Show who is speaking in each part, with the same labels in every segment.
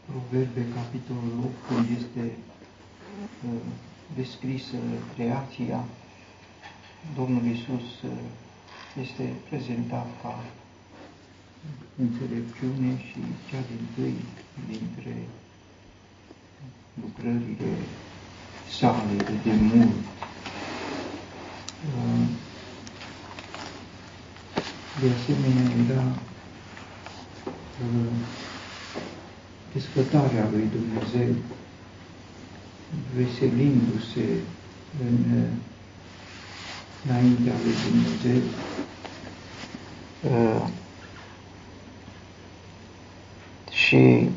Speaker 1: Proverbe, capitolul 8, când este descrisă creația, Domnul Iisus este prezentat ca înțelepciune și cea dintâi dintre lucrările sale de demult. De asemenea, era desfătarea lui Dumnezeu, veselindu-se înaintea lui Dumnezeu, și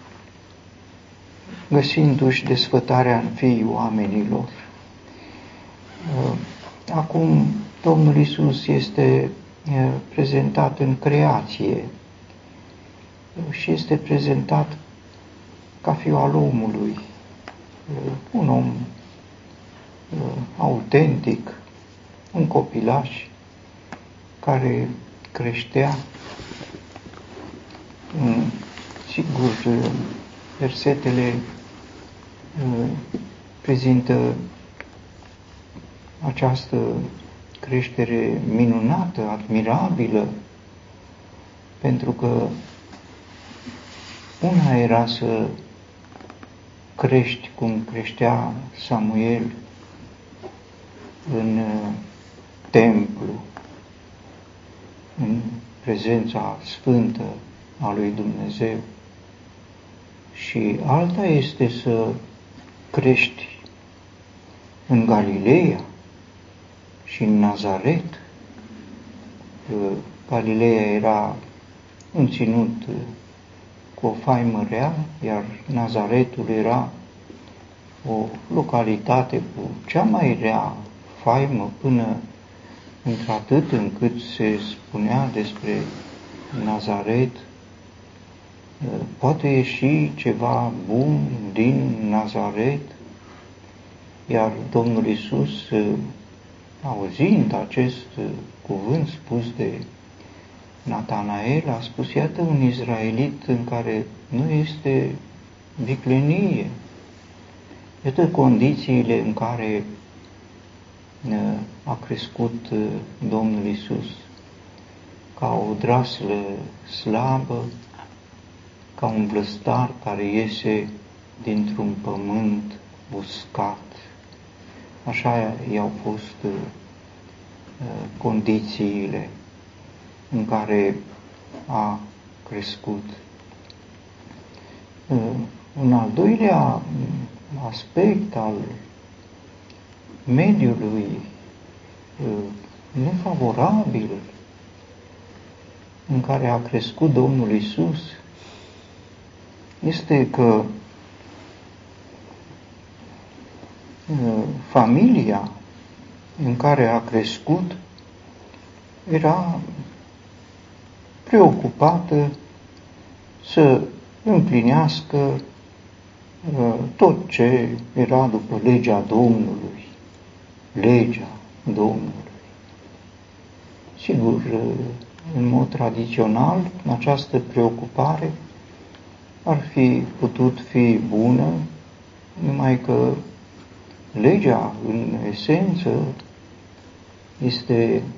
Speaker 1: găsindu-și desfătarea în fiii oamenilor. Acum Domnul Iisus este prezentat în creație și este prezentat ca fiul al omului, un om autentic, un copilaș care creștea. Sigur, versetele prezintă această creștere minunată, admirabilă, pentru că una era să crești cum creștea Samuel în templu, în prezența sfântă a lui Dumnezeu, și alta este să crești în Galileea și în Nazaret. Galileea era un ținut cu o faimă rea, iar Nazaretul era o localitate cu cea mai rea faimă, până într-atât încât se spunea despre Nazaret: poate ieși ceva bun din Nazaret. Iar Domnul Iisus, auzind acest cuvânt spus de Natanael, a spus: iată un izraelit în care nu este viclenie. Iată condițiile în care a crescut Domnul Iisus, ca o draslă slabă, ca un blăstar care iese dintr-un pământ uscat. Așa i-au fost condițiile în care a crescut. Un al doilea aspect al mediului nefavorabil în care a crescut Domnul Iisus este că familia în care a crescut era preocupată să împlinească tot ce era după legea Domnului. Legea Domnului. Sigur, în mod tradițional, această preocupare ar fi putut fi bună, numai că legea, în esență, este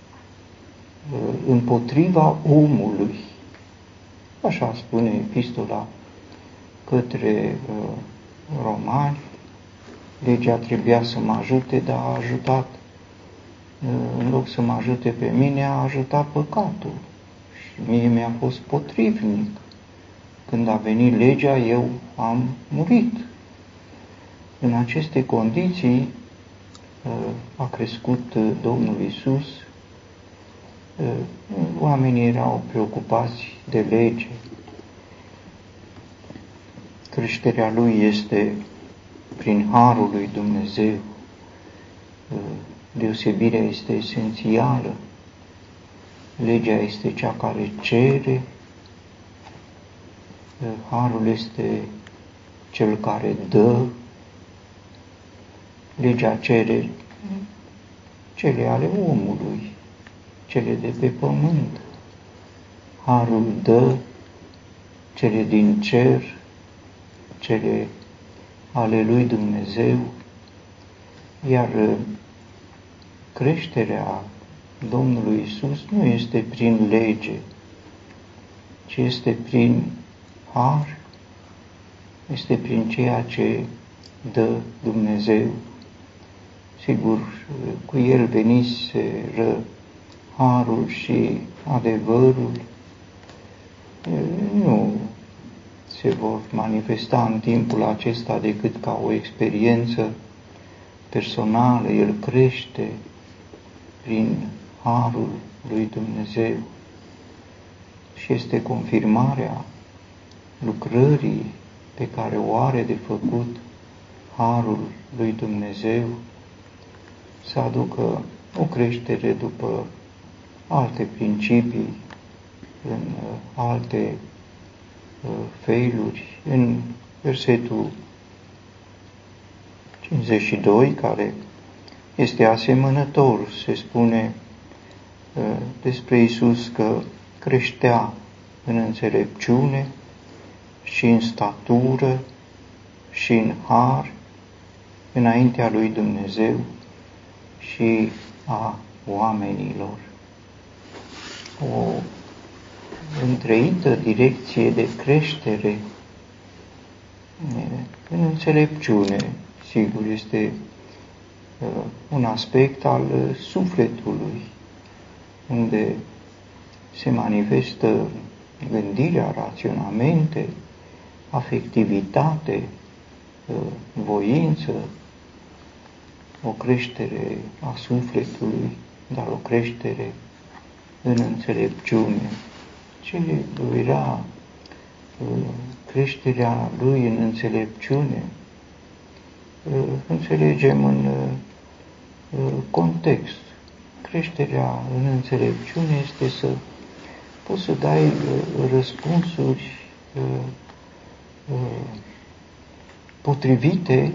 Speaker 1: împotriva omului. Așa spune epistola către romani. Legea trebuia să mă ajute, dar a ajutat, în loc să mă ajute pe mine, a ajutat păcatul. Și mie mi-a fost potrivnic. Când a venit legea, eu am murit. În aceste condiții a crescut Domnul Iisus. Oamenii erau preocupați de lege. Creșterea lui este prin harul lui Dumnezeu. Deosebirea este esențială. Legea este cea care cere, harul este cel care dă. Legea cere cele ale omului, cele de pe pământ. Harul dă cele din cer, cele ale lui Dumnezeu, iar creșterea Domnului Iisus nu este prin lege, ci este prin har, este prin ceea ce dă Dumnezeu. Sigur, cu El veniseră harul și adevărul, nu se vor manifesta în timpul acesta decât ca o experiență personală. El crește prin harul lui Dumnezeu și este confirmarea lucrării pe care o are de făcut harul lui Dumnezeu, să aducă o creștere după alte principii, în alte feluri. În versetul 52, care este asemănător, se spune despre Iisus că creștea în înțelepciune și în statură și în har înaintea lui Dumnezeu și a oamenilor. O întreită direcție de creștere în înțelepciune, sigur, este un aspect al sufletului, unde se manifestă gândirea, raționamente, afectivitate, voință, o creștere a sufletului, dar o creștere în înțelepciune. Ce era creșterea lui în înțelepciune? Înțelegem în context. Creșterea în înțelepciune este să poți să dai răspunsuri potrivite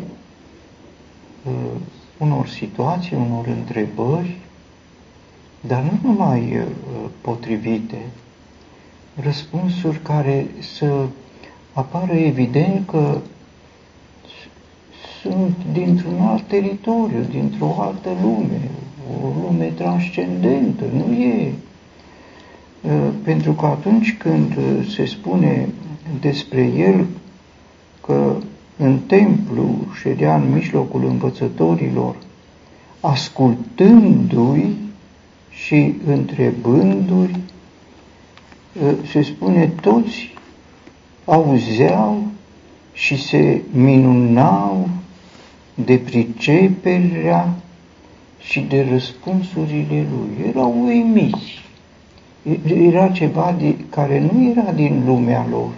Speaker 1: unor situații, unor întrebări, dar nu numai potrivite, răspunsuri care să apară evident că sunt dintr-un alt teritoriu, dintr-o altă lume, o lume transcendentă, nu e. Pentru că atunci când se spune despre el că în templu ședea în mijlocul învățătorilor, ascultându-i și întrebându-i, se spune toți auzeau și se minunau de priceperea și de răspunsurile lui. Erau uimiți. Era ceva care nu era din lumea lor.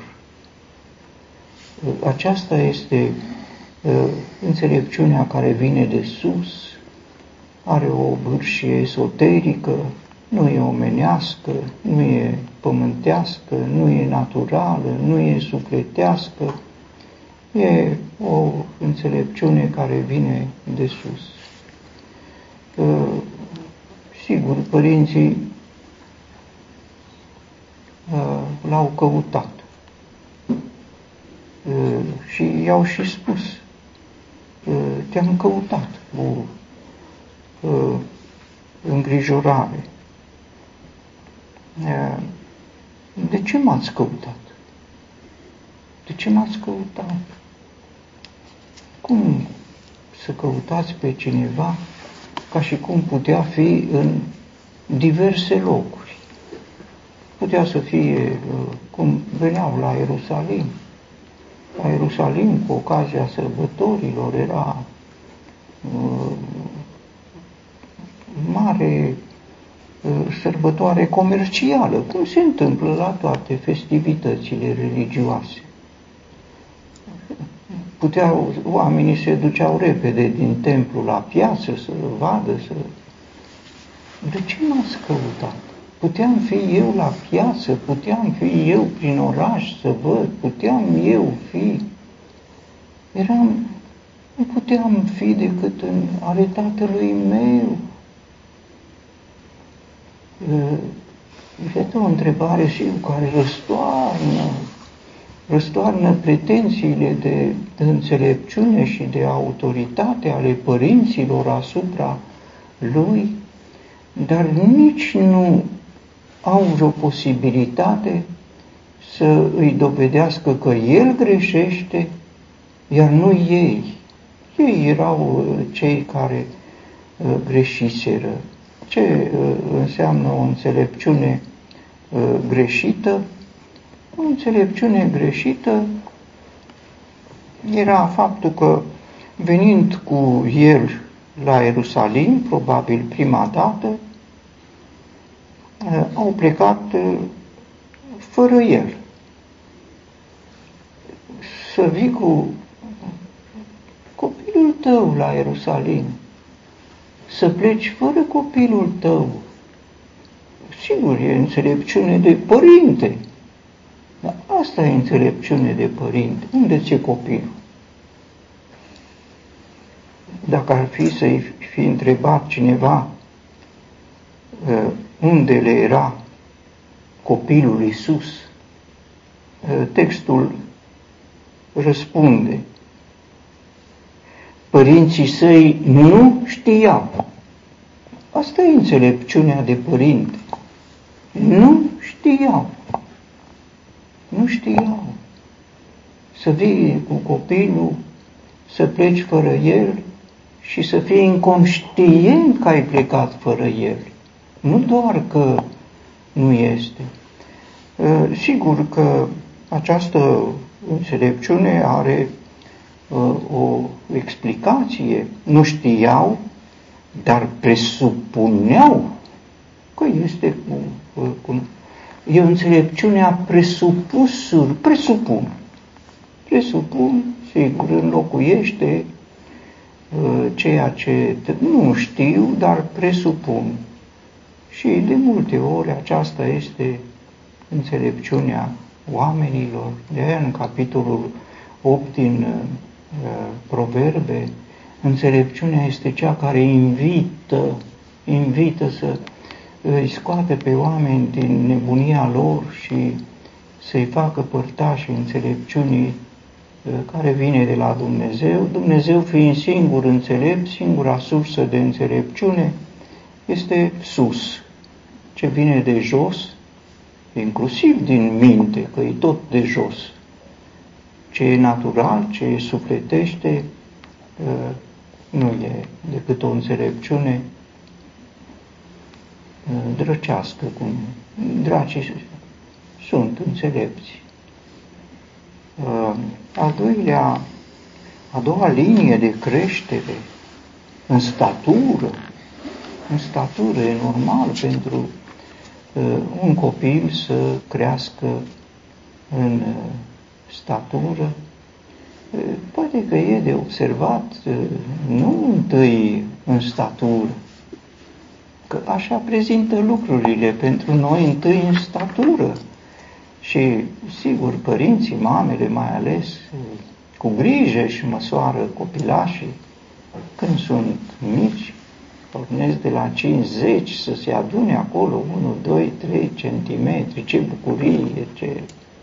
Speaker 1: Aceasta este înțelepciunea care vine de sus, are o vârșie esoterică, nu e omenească, nu e pământească, nu e naturală, nu e sufletească, e o înțelepciune care vine de sus. Sigur, părinții l-au căutat și i-au și spus, te-am căutat cu îngrijorare. De ce m-ați căutat? De ce m-ați căutat? Cum să căutați pe cineva ca și cum putea fi în diverse locuri? Putea să fie cum veneau la Ierusalim. La Ierusalim, cu ocazia sărbătorilor, era mare sărbătoare comercială, cum se întâmplă la toate festivitățile religioase. Oamenii se duceau repede din templu la piață să vadă, De ce m-ați căutat? Puteam fi eu la piață, puteam fi eu prin oraș să văd, puteam eu fi. Nu puteam fi decât în ale tatălui meu. Este o întrebare și care răstoarnă răstoarnă pretențiile de înțelepciune și de autoritate ale părinților asupra lui, dar nici nu au vreo posibilitate să îi dovedească că el greșește, iar nu ei. Ei erau cei care greșiseră. Ce înseamnă o înțelepciune greșită? O înțelepciune greșită era faptul că, venind cu el la Ierusalim, probabil prima dată, au plecat fără el. Să vii cu copilul tău la Ierusalim, să pleci fără copilul tău, sigur, e înțelepciune de părinte, dar asta e înțelepciune de părinte. Unde ți-e copilul? Dacă ar fi să-i fi întrebat cineva unde le era copilul Iisus, textul răspunde: părinții săi nu știau. Asta e înțelepciunea de părinte. Nu știau. Nu știau. Să vii cu copilul, să pleci fără el și să fii inconștient că ai plecat fără el. Nu doar că nu este. Sigur că această înțelepciune are o explicație. Nu știau, dar presupuneau că este e o înțelepciune a presupusuri. Presupun, sigur, înlocuiește ceea ce nu știu, dar presupun. Și de multe ori aceasta este înțelepciunea oamenilor. De aia în capitolul 8 din Proverbe, înțelepciunea este cea care invită să îi scoate pe oameni din nebunia lor și să-i facă părtași înțelepciunii care vine de la Dumnezeu. Dumnezeu fiind singur înțelept, singura sursă de înțelepciune este sus. Ce vine de jos, inclusiv din minte, că e tot de jos. Ce e natural, ce e sufletește, nu e decât o înțelepciune drăcească, cum dracii sunt înțelepți. A doua linie de creștere în statură e normal pentru un copil să crească în statură. Poate că e de observat, nu întâi în statură, că așa prezintă lucrurile pentru noi, întâi în statură. Și, sigur, părinții, mamele mai ales, cu grijă și măsoară copilașii când sunt mici, pornesc de la 50 să se adune acolo 1, 2, 3 centimetri, ce bucurie, ce...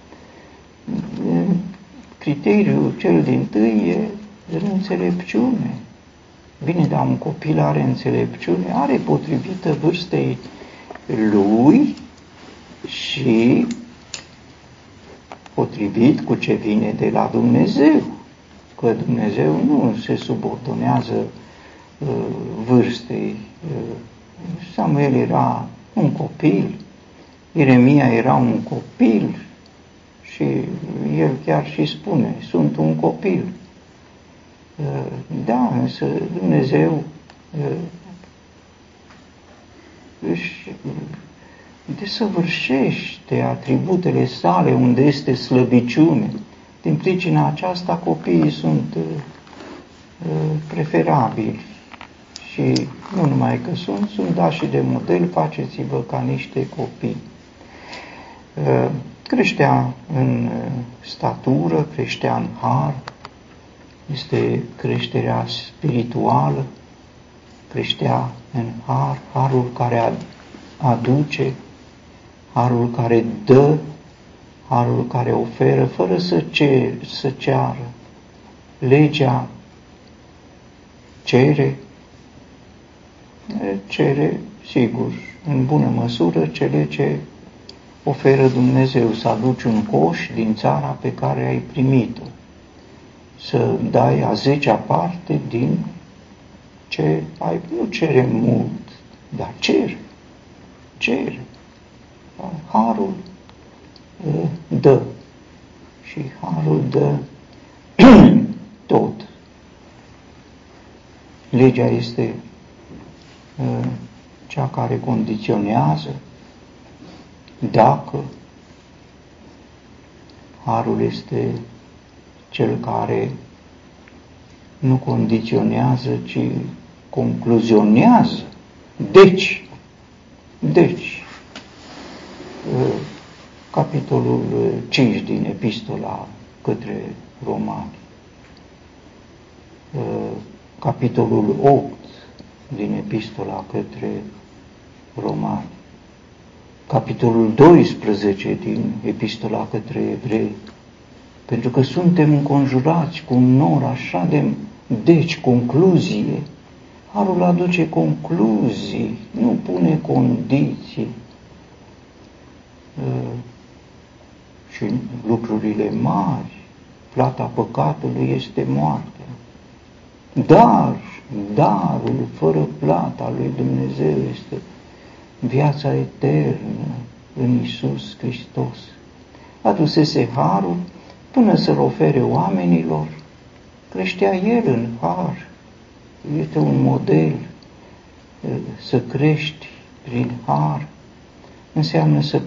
Speaker 1: Criteriul cel dintâi e de înțelepciune. Bine, dar un copil are înțelepciune, are potrivită vârstei lui și potrivit cu ce vine de la Dumnezeu. Că Dumnezeu nu se subordonează vârstei. Samuel era un copil, Ieremia era un copil și el chiar și spune, sunt un copil. Da, însă Dumnezeu își desăvârșește atributele sale unde este slăbiciune. Din pricina aceasta copiii sunt preferabili și nu numai că sunt dați și de model, faceți-vă ca niște copii. Creștea în statură, creștea în har, este creșterea spirituală, creștea în har, harul care aduce, harul care dă, harul care oferă fără să ceară. Legea cere, sigur, în bună măsură, cele ce oferă Dumnezeu, să aduci un coș din țara pe care ai primit-o, să dai a 10-a parte din ce ai, nu cere mult, dar cere. Harul dă și harul dă tot. Legea este cea care condiționează, dacă harul este cel care nu condiționează, ci concluzionează. Deci, capitolul 5 din Epistola către Romani, capitolul 8 din Epistola către Romani, capitolul 12 din Epistola către Evrei, pentru că suntem înconjurați cu un nor așa de... Deci, concluzie. Harul aduce concluzii, nu pune condiții. Și lucrurile mari, plata păcatului este moartea. Dar darul fără plata lui Dumnezeu este viața eternă în Iisus Hristos. Adusese harul până să-l ofere oamenilor, creștea el în har. Este un model. Să crești prin har înseamnă să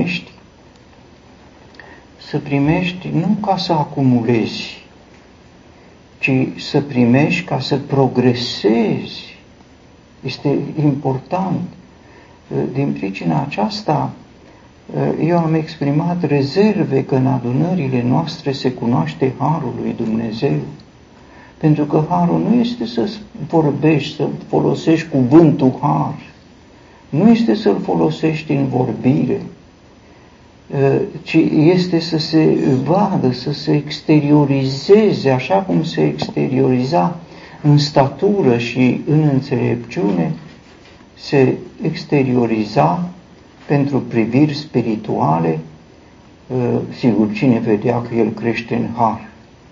Speaker 1: primești nu ca să acumulezi, ci să primești ca să progresezi. Este important. Din pricina aceasta, eu am exprimat rezerve că în adunările noastre se cunoaște harul lui Dumnezeu. Pentru că harul nu este să vorbești, să folosești cuvântul har. Nu este să-l folosești în vorbire, ci este să se vadă, să se exteriorizeze, așa cum se exterioriza în statură și în înțelepciune, se exterioriza pentru priviri spirituale. Sigur, cine vedea că el crește în har?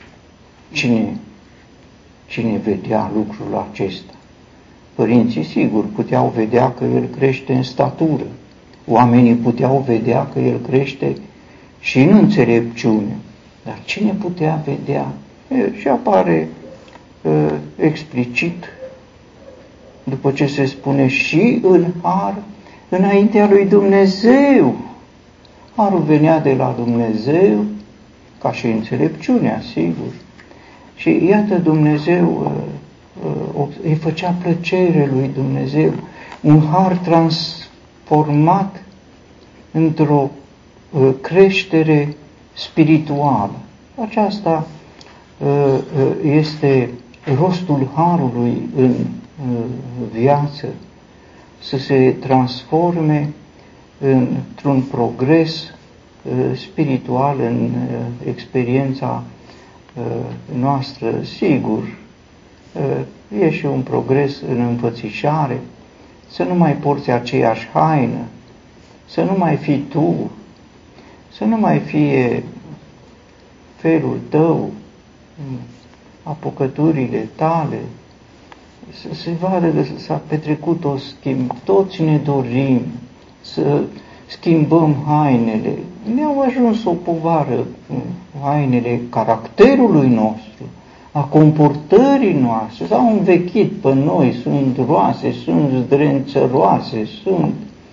Speaker 1: Cine vedea lucrul acesta? Părinții, sigur, puteau vedea că el crește în statură. Oamenii puteau vedea că el crește și în înțelepciune. Dar cine putea vedea? Și apare explicit, după ce se spune și în har, înaintea lui Dumnezeu. Harul venea de la Dumnezeu, ca și înțelepciunea, sigur. Și iată, Dumnezeu îi făcea plăcere lui Dumnezeu, un har transformat într-o creștere spirituală. Aceasta este rostul harului în viață, să se transforme într-un progres spiritual în experiența noastră. Sigur, e și un progres în înfățișare, să nu mai porți aceeași haină, să nu mai fii tu, să nu mai fie felul tău, apucăturile tale, să se vadă că s-a petrecut o schimb. Toți ne dorim să schimbăm hainele. Ne-au ajuns o povară, hainele caracterului nostru, a comportării noastre, s-au învechit pe noi, sunt roase, sunt zdrențăroase, sunt...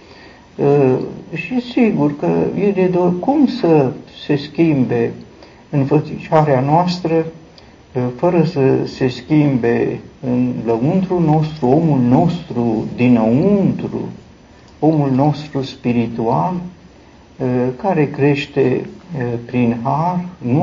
Speaker 1: și sigur că e de dor cum să se schimbe înfățișarea noastră fără să se schimbe în lăuntrul nostru, omul nostru dinăuntru, omul nostru spiritual, care crește prin har, nu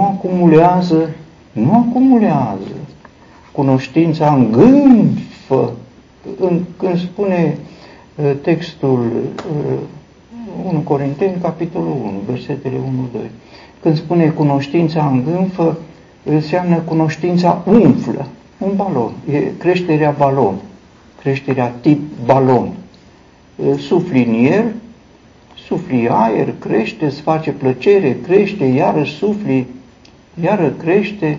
Speaker 1: acumulează. Cunoștința îngânfă. Când spune textul 1 Corinteni, capitolul 1, versetele 1-2, Când spune cunoștința îngânfă, înseamnă cunoștința umflă, un balon, e creșterea balon, creșterea tip balon. Sufli în el, sufli aer, crește, îți face plăcere, crește, iară sufli, iară crește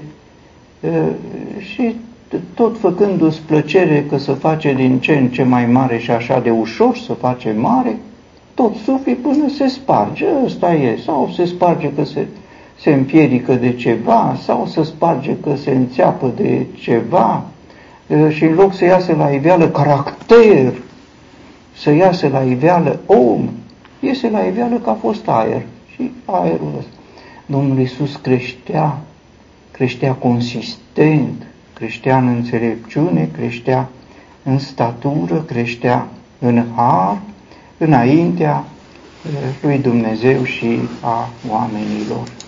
Speaker 1: și tot făcându-ți plăcere că se face din ce în ce mai mare și așa de ușor să face mare, tot sufli până se sparge, ăsta e, sau se sparge că se împiedică de ceva, sau se sparge că se înțeapă de ceva și în loc să iasă la iveală caracter, să iasă la iveală om, iese la iveală că a fost aer și aerul ăsta. Domnul Iisus creștea consistent, creștea în înțelepciune, creștea în statură, creștea în har, înaintea lui Dumnezeu și a oamenilor.